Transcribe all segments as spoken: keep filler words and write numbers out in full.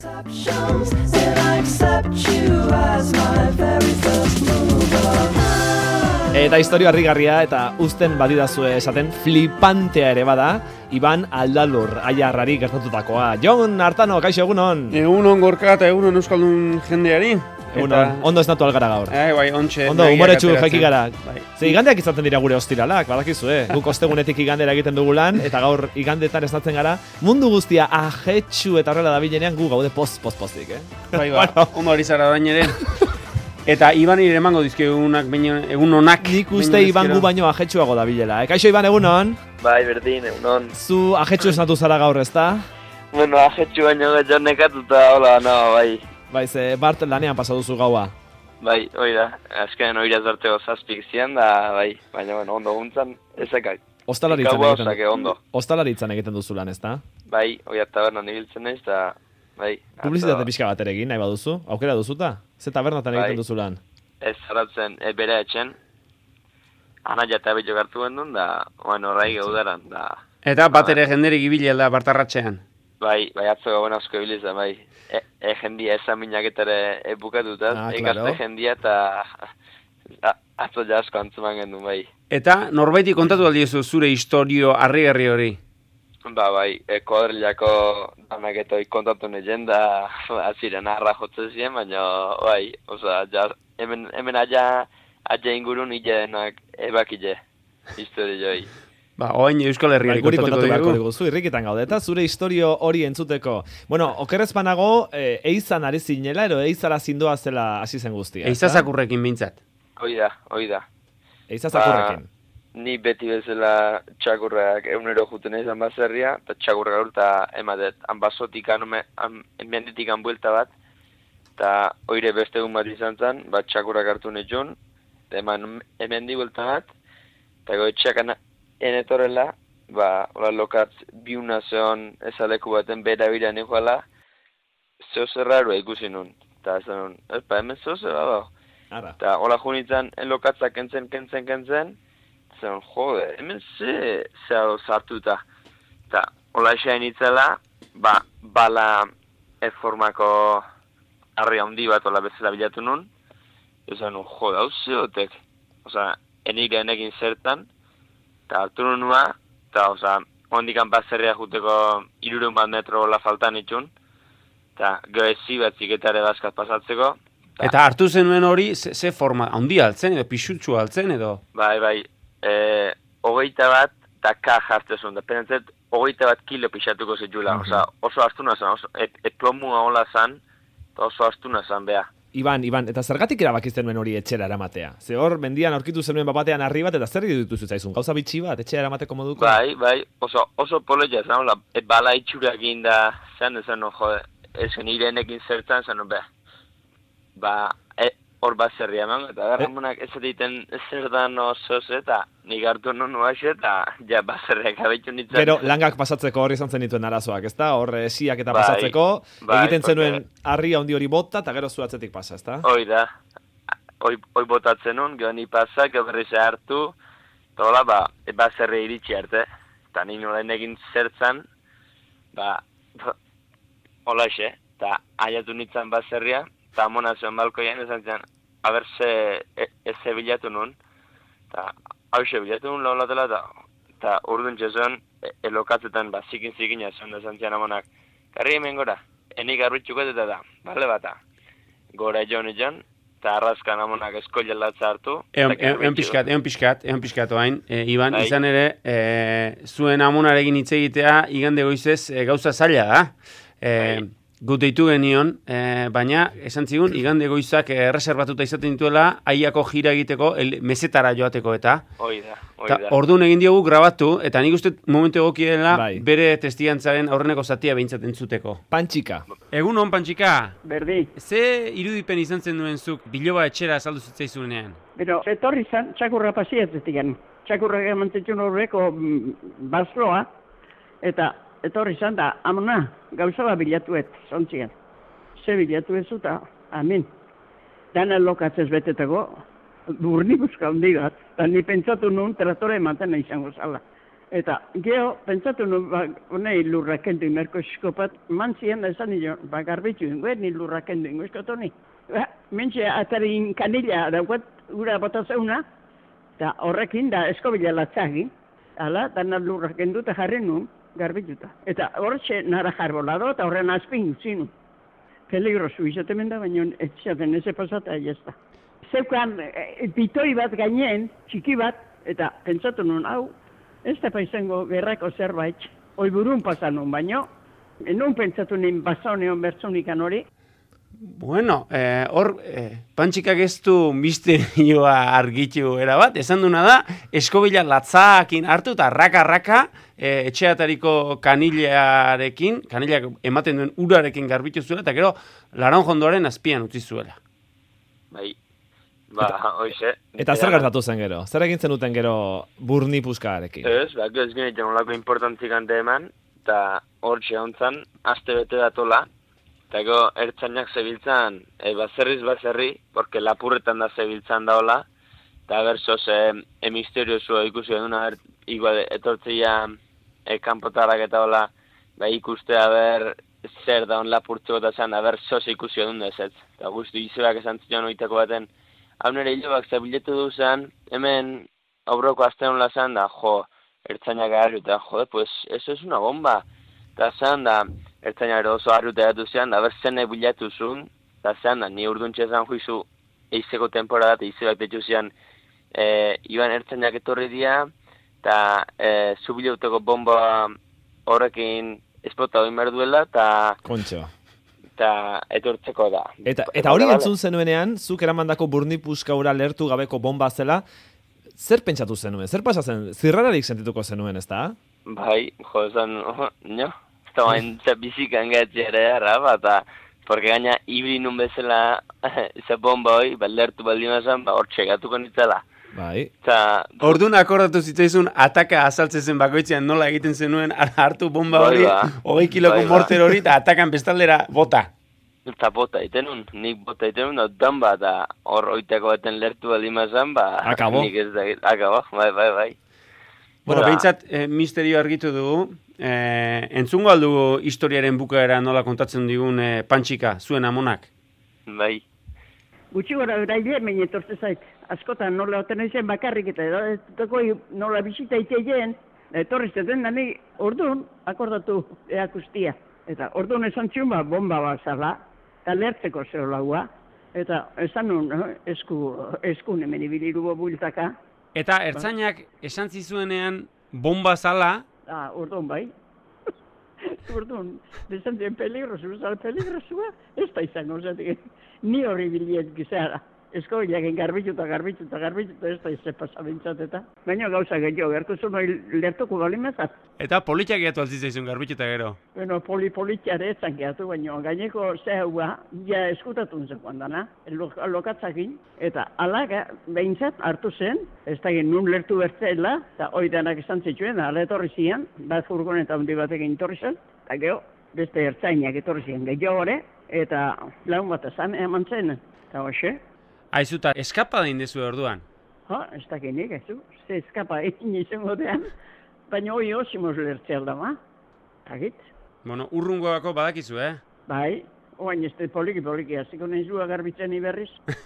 Eta historia harrigarria eta uzten badidazue esaten flipantea ere bada, Iban Aldalur aiarrari gertatutakoa. Jon Artano, kaixo, egunon? Egunon Gorka eta egunon Euskaldun jendeari. Egunon, ondo ez natu algara gaur. Eh, bai, ontxe. Ondo, humoretsu jaiki gara. Bai. Ze igandeak izaten dira gure ostiralak, badakizue. Guk ostegunetik igandera egiten dugu lan, eta gaur igandetan esnatzen gara. Mundu guztia ajetsu eta horrela dabilenean gu gaude post-post-postik, eh? Bai, ba, ondo hori zara orain ere. Eta Iban ire emango dizke egunak, egun onak. Nik uste Iban gu baino ajetsuago dabilela, eh? Kaixo Iban, egunon? Bai, berdin, egunon. Zu ajetsu esnatu zara gaur, ezta? Bueno, ajetsu baino gaitxo nekatuta, hola, no, bai. Bai, ze Bart lanean pasa duzu gaua. Bai, hori da, azken hori azarteo zazpik zian da, bai, baina, bueno, ondo guntzan, ezekak. Ostalaritzan Gaua egiten, osake, ondo. Ostalaritzan egiten duzu lan, ezta? Bai, hori tabernan ibiltzen naiz, eta, bai. Publizitate pixka bat ere egin, nahi baduzu? Aukera duzuta? Ze tabernatan egiten duzu lan? Ez zaratzen, e, bere etxen, anaia eta billo gartu gendun, da, bueno, horrai gaudaran, da. Eta bat ere jenderik ibili da Bartarratxean. Bai, bai, atzo gabon asko ibilizan, bai. E, e jendia esan minaketare e, bukatutaz, Ah, ikaste claro. jendia eta a- atzo ja asko antzuman gendun, bai. Eta norbaiti kontatu aldiezu zure historio harrigarri hori. Ba, bai, e, kuadrilako danaketoi kontatu nezen da, aziren arra jotzen ziren, baina, bai, oza, ja, hemen, hemen aia, aia ingurun hilenak ebakile, historioi. Ba, oain Euskal Herriari Bai, guri kontatuko kontatu beharko dugu. diguzu, irrikitan gaude, eta zure historio hori entzuteko. Bueno, okerrez banago, e, eizan ari zinela, ero eizara zindoa zela hasi zen guztia. ezta? Eizazakurrekin bintzat. Hoi da, hoi da. Eizazakurrekin. Ni beti bezala txakurrak egunero juten izan bazerria, eta txakurrak urta ematet, anbazotik enmenditik buelta bat, eta oire beste egun bat izan zen, bat txakurrak hartu netxun, eman emendi buelta bat, eta goetxeak enetorrela, ba, hola lokatz biuna zeon ezaleku baten bera bira nijoala, zeo zerraroa ikusi nun, eta ez nun, epa, hemen zeo zerra da. Ara. Eta hola junitzen, enlokatzak kentzen, kentzen, kentzen, zen, jode, hemen ze, ze hau zartuta. Eta hola esain itzela, ba, bala e-formako harri handi bat hola bezala bilatu nun, ezan nun, jode, hau zeotek. Osa, enik enekin zertan, eta hartu nunua, eta, osa, ondikan bazerria juteko irurun bat metro hola faltan itxun, eta goezi bat ziketare bazkat pasatzeko. Eta hartu zenuen hori, ze, ze forma, handia altzen edo, pixutxu altzen edo. Bai, bai, e, hogeita bat, eta ka jartzezun, da penentzet, hogeita bat kilo pixatuko zitula, Mhm. oza, oso astuna zan, oso, et, et plomua hola zan, eta oso astuna zan, beha. Iban, Iban, eta zergatik erabakizten nuen hori etxera eramatea? Ze hor, mendian aurkitu zenuen bapatean harri bat, eta zer ditu zitzaizun? Gauza bitxi bat, etxera eramateko moduko? Bai, bai, oso, oso poloia zan, hola, et bala itxurak inda, zan, ezan, no, jode, ezen irenekin zertan, zan, no, beha. Ba, e, hor bat zerri eman, eta garramonak ez egiten zer dan oso eta nik hartu nun nuaxe, eta ja bat zerriak abetu nintzen. Gero, langak pasatzeko horri izan zen dituen arazoak, ezta? Hor, esiak eta Bai, pasatzeko, bai, egiten zenuen porque- harri handi hori bota, eta gero zu atzetik pasa, ezta? Hoi da, hoi, hoi botatzen nun, gero ni pasa, gero berriz hartu, eta hola, ba, e, bat zerri iritsi arte, eta nik nola egin zertzan, ba, ba hola xe, eta aiatu nintzen bat zerria, eta amona zuen balkoian esan zen, haber ze, e, ez ze bilatu nun, eta hau ze bilatu nun lau latela, eta, eta urdun txezuen, e, elokatzetan, ba, zikin zikina zuen da zantzian amonak, garri hemen gora, enik arruitxuket eta da, bale bata, gora joan joan, eta arrazkan amonak eskoila latza hartu. Eon, eta eon pixkat, eon pixkat, eon pixkat oain, e, Iban, Bai. izan ere, e, zuen amonarekin hitz egitea, igande goizez, e, gauza zaila da. E, Bai. Gut deitu genion, e, baina, esan zigun, igande goizak e, erreserbatuta izaten dituela, aiako jira egiteko, el, mesetara joateko eta. Hoi da, hoi Ta, da. orduan egin diogu grabatu, eta nik uste momentu egokiela Bai. bere testigantzaren aurreneko zatia behintzat entzuteko. Pantxika. Egun hon, Pantxika, Berdi, ze irudipen izan zen duen zuk biloba etxera azaldu zitzaizunean? pero etorri zan, txakurra pasiatzetik gan. Txakurra emantzitxun horreko mm, bazloa, eta etorri zan da, amona, gauza bat bilatuet, zontzian. Ze bilatu ez zuta, amin. Dana lokatzez betetako, burni buska handi bat, eta ni pentsatu nun traktore ematen izango zala. Eta geho, pentsatu nu, ba, honei lurra kendu imerko eskopat, mantzien da esan nio, ba, garbitu ingo, ni lurra kendu ingo eskotoni. Ba, mentxe atarin kanila daukat, gura bota zeuna, eta horrekin da eskobila latzagin, ala, dana lurra kendu eta jarri nun, garbituta. Eta horretxe nara jarbolado, eta horren azpin utzinu. Peligrosu izaten da, baina etxaten eze pasata, jazta. Zeukan, e, pitoi bat gainen, txiki bat, eta pentsatu nun, hau, ez da paizango gerrako zerbait, hoi burun pasan nun, baino, nun pentsatu nien basaoneon bertsonikan hori. Bueno, eh, hor, eh, Pantxikak ez du misterioa argitu erabat, esan duna da, eskobila latzakin hartu eta raka-raka eh, etxeatariko kanilearekin, kanileak ematen duen urarekin garbitu zuela, eta gero laranjondoaren azpian utzi zuela. Bai, ba, hoize. Eta zer gertatu zen gero? Zer egin zenuten gero burni puskarekin? Ez, ba, ez ginen olako importantzik hante eman, eta hor txegontzan, aste bete datola, eta ego ertzainak zebiltzan, e, bazerriz bazerri, porque lapurretan da zebiltzan daola, eta berzoz, e, e misterio zua ikusi eduna, er, igual, etortzia e, kanpotarak eta hola, ba, ikustea ber zer daun lapurtzeko eta zan, da berzoz ikusi edun dezetz. Eta guztu izebak esan zion oitako baten, hau nire hilobak zabiletu du zen, hemen aurroko astean hola zen, da, jo, ertzainak agarri, eta jode, pues, eso es una bomba. Eta zen, da, ertzainak oso arruta edatu zean, da ber zene bilatu zuen, eta zen, da, ni urduntxe zan juizu eizeko temporada, eta izebak detxu zean, e, iban ertzainak etorri dia, eta e, zubilauteko bomba horrekin esplota hori merduela, eta... Kontxo. Eta etortzeko da. Eta, eta hori entzun zenuenean, zuk eramandako burni puskaura lertu gabeko bomba zela, zer pentsatu zenuen? Zer pasa zen? Zirrararik sentituko zenuen, ez da? Bai, jo, esan, oh, no, eta bain bizikan gatziara erra, eta, porque gaina ibri nun bezala, ze bomba hoi, lertu baldin mazan, ba, hor txegatuko nitzela. Bai. Ta... Orduan akordatu zitzaizun ataka azaltzen bakoitzean nola egiten zenuen hartu bomba hori, hogei kiloko morter hori, eta atakan bestaldera bota. Eta bota itenun, nik bota itenun, da dan ba, da hor oitako baten lertu baldin mazan, ba... Akabo. Nik ez da, akabo, bai, bai, bai. Bueno, behintzat, eh, misterio argitu dugu, eh, entzungo aldugu historiaren bukaera nola kontatzen digun eh, Pantxika, zuen amonak? Bai. Gutxi gora braile, mein etortze zait. Askotan nola oten ezen bakarrik eta edo nola bisita iteien, etorri zeten da ni orduan akordatu eakustia. Eta orduan esan txun ba, bomba bat zala, eta lertzeko zeo laua. Eta esan nun, esku, eskun hemen ibilirubo bultaka. Eta ertzainak esan zizuenean bomba zala? Ah, orduan bai. Orduan, desan zien peligrosu, zala peligrosua, ez da izango, zatik, ni hori biliet gizara. Eskobilaken garbituta, garbituta, garbituta, ez da izan pasabintzateta. Baina gauza gehiago, gertu zuen hori lertuko balimezat. Eta politxak gehiatu altzizaizun garbituta gero? Bueno, poli-politxare etzan gehiatu, baina gaineko zehua, ja eskutatun zekoan dana, lokatzakin, eta alaga behintzat hartu zen, ez da gen nun lertu bertzela, eta hori denak esan zituen, ala etorri zian, bat furgoneta handi batekin etorri zen, eta geho, beste ertzainak etorri zian gehiago ere, eta laun bat esan eman zen, eta hoxe. Aizuta, eskapa da indezu orduan? Ha, ez dakinik, ez du, ze eskapa egin izango dean, baina hori osimoz lertzea aldama, tagit. Bueno, urrungoako badakizu, eh? Bai, oain ez poliki-poliki, hasiko nizua garbitzen iberriz.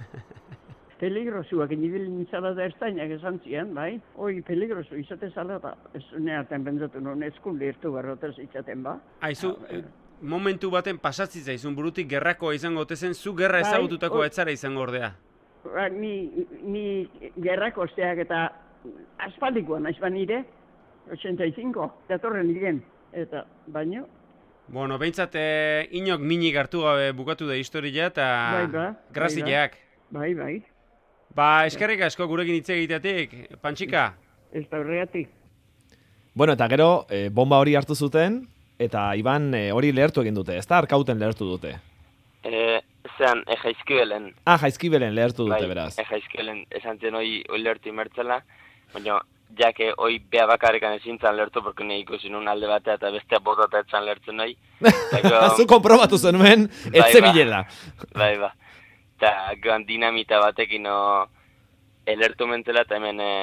Peligrosuak inibil nintzala da ertzainak esan zian, bai, hori peligrosu izate zala, eta ez nehaten bentzatu non eskun lirtu garrotez itzaten ba. Aizu, momentu baten pasatzi zaizun burutik gerrakoa izango otezen, zu gerra ezagututako etzara izango ordea. Ba, ni, ni gerrako osteak eta aspaldikoan naiz ba nire, ochenta y cinco, datorren niren, eta baino. Bueno, behintzat eh, inok minik hartu gabe bukatu da historia eta bai, ba, grazileak. Bai, bai. Ba, eskerrik asko gurekin hitz egiteatik, Pantxika. Ez da horregatik. Bueno, eta gero, eh, bomba hori hartu zuten, eta Iban eh, hori lehertu egin dute, ez da? Arkauten lehertu dute. E, zean, e jaizkibelen. Ah, jaizkibelen lehertu dute, bai, beraz. E jaizkibelen esan zen hoi lehertu imertzela, baina jake hoi bea bakarrikan ezintzan lehertu, porque ne ikusi nun alde batea eta bestea botata etzan lehertzen nahi. Zu konprobatu zenuen, ez zebilela. Bai, ba. Eta goan dinamita batekin no, elertu mentzela, eta hemen e,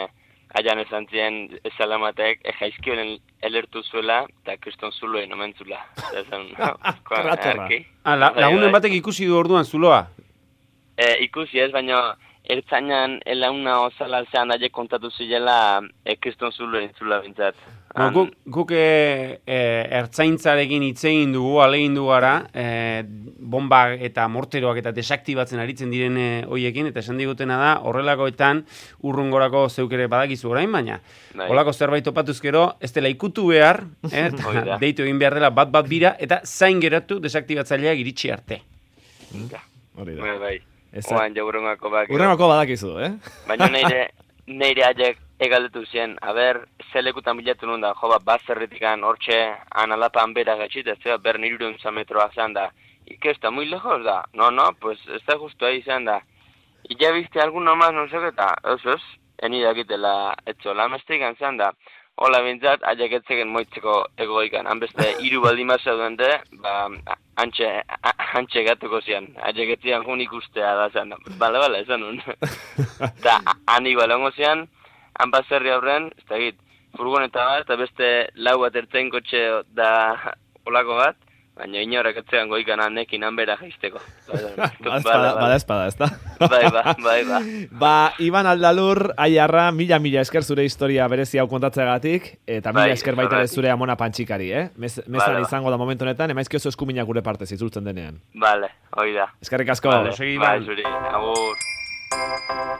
aian esan zien esalamatek, jaizkioren elertu zuela, eta kriston zuloen omen zula. Kratorra. Ah, la, lagunen batek ikusi du orduan zuloa? E, ikusi ez, baina ertzainan elauna osala zean daile kontatu zilela e, kriston zuloen zula bintzat. No, guk guk e, e, ertzaintzarekin hitz egin dugu, alegin du gara, e, bomba eta morteroak eta desaktibatzen aritzen diren e, hoiekin, eta esan digutena da, horrelakoetan urrungorako zeuk ere badakizu orain, baina Bai. holako zerbait topatuzkero, ez dela ikutu behar, eh, Hori da. deitu egin behar dela bat bat bira, eta zain geratu desaktibatzaileak iritsi arte. Hori da. Bai, bai. Ez Oan jaurrengako bak. Urrengako badakizu, eh? Baina neire, neire aiek egaldetu zien, haber, zelekutan bilatu nun da, jo, bat, bazerritikan, hortxe, analapan bera gaitxit, ez da, ber niruruntza metroa zean da. ¿Y qué, está muy lejos da? No, no, pues está justo ahí zean da. ¿Y ya viste alguno más, no sé qué ta? Eso es, eni dakitela, etxo, lamestikan zean da. Hola bintzat, aiek etzegen moitzeko egoikan, hanbeste, hiru baldima zeudente, ba, antxe, antxe gatuko zian. Aiek etzian jun ikustea da zean da. Bale, bale, esan nun. Eta, han igualango zian, han bazerri aurren, ez da egit, furgoneta bat, eta beste lau bat ertzen kotxe da olako bat, baina inorak etzean goikan nekin hanbera jaisteko. Bada espada, ez da? Bai, ba, bai, ba. Ba, Iban Aldalur, aiarra, mila mila esker zure historia berezi hau kontatzeagatik, eta mila Bai, esker baita ere horregatik. zure amona pantxikari, eh? Mez, mezan Vale, ba. izango da momentu honetan, emaizki oso eskuminak gure partez itzultzen denean. Bale, hori da. Eskerrik asko. Segi, Bai, Iban. zuri, agur.